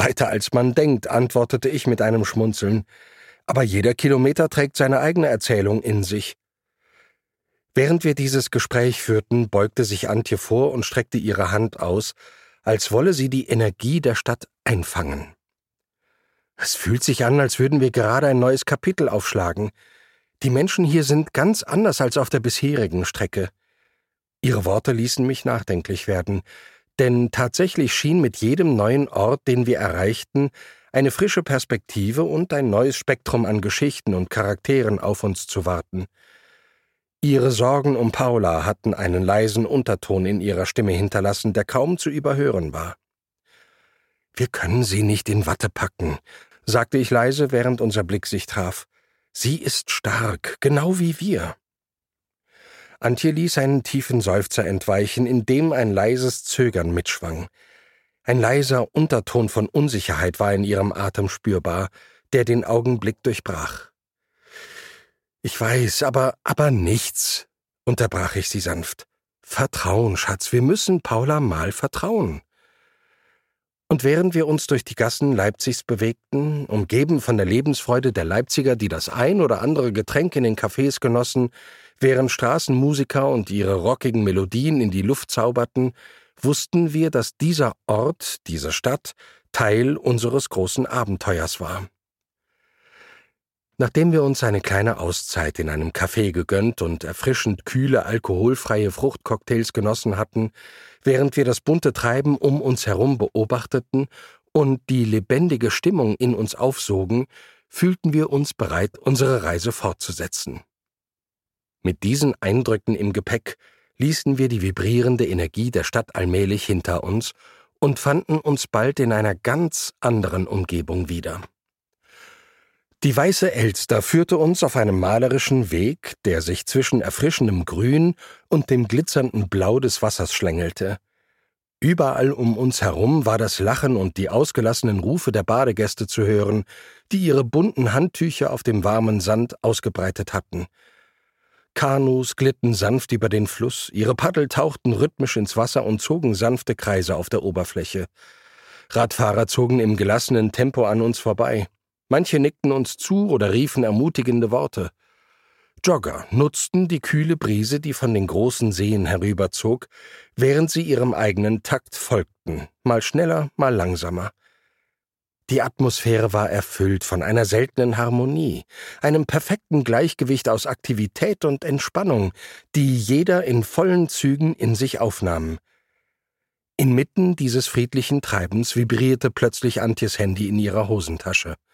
Weiter als man denkt, antwortete ich mit einem Schmunzeln. Aber jeder Kilometer trägt seine eigene Erzählung in sich. Während wir dieses Gespräch führten, beugte sich Antje vor und streckte ihre Hand aus, als wolle sie die Energie der Stadt einfangen. Es fühlt sich an, als würden wir gerade ein neues Kapitel aufschlagen. Die Menschen hier sind ganz anders als auf der bisherigen Strecke. Ihre Worte ließen mich nachdenklich werden, denn tatsächlich schien mit jedem neuen Ort, den wir erreichten, eine frische Perspektive und ein neues Spektrum an Geschichten und Charakteren auf uns zu warten. Ihre Sorgen um Paula hatten einen leisen Unterton in ihrer Stimme hinterlassen, der kaum zu überhören war. »Wir können sie nicht in Watte packen«, sagte ich leise, während unser Blick sich traf. »Sie ist stark, genau wie wir.« Antje ließ einen tiefen Seufzer entweichen, in dem ein leises Zögern mitschwang. Ein leiser Unterton von Unsicherheit war in ihrem Atem spürbar, der den Augenblick durchbrach. »Ich weiß, aber nichts«, unterbrach ich sie sanft. »Vertrauen, Schatz, wir müssen Paula mal vertrauen.« Und während wir uns durch die Gassen Leipzigs bewegten, umgeben von der Lebensfreude der Leipziger, die das ein oder andere Getränk in den Cafés genossen, während Straßenmusiker und ihre rockigen Melodien in die Luft zauberten, wussten wir, dass dieser Ort, diese Stadt, Teil unseres großen Abenteuers war. Nachdem wir uns eine kleine Auszeit in einem Café gegönnt und erfrischend kühle, alkoholfreie Fruchtcocktails genossen hatten, während wir das bunte Treiben um uns herum beobachteten und die lebendige Stimmung in uns aufsogen, fühlten wir uns bereit, unsere Reise fortzusetzen. Mit diesen Eindrücken im Gepäck ließen wir die vibrierende Energie der Stadt allmählich hinter uns und fanden uns bald in einer ganz anderen Umgebung wieder. Die Weiße Elster führte uns auf einem malerischen Weg, der sich zwischen erfrischendem Grün und dem glitzernden Blau des Wassers schlängelte. Überall um uns herum war das Lachen und die ausgelassenen Rufe der Badegäste zu hören, die ihre bunten Handtücher auf dem warmen Sand ausgebreitet hatten. Kanus glitten sanft über den Fluss, ihre Paddel tauchten rhythmisch ins Wasser und zogen sanfte Kreise auf der Oberfläche. Radfahrer zogen im gelassenen Tempo an uns vorbei. Manche nickten uns zu oder riefen ermutigende Worte. Jogger nutzten die kühle Brise, die von den großen Seen herüberzog, während sie ihrem eigenen Takt folgten, mal schneller, mal langsamer. Die Atmosphäre war erfüllt von einer seltenen Harmonie, einem perfekten Gleichgewicht aus Aktivität und Entspannung, die jeder in vollen Zügen in sich aufnahm. Inmitten dieses friedlichen Treibens vibrierte plötzlich Antjes Handy in ihrer Hosentasche.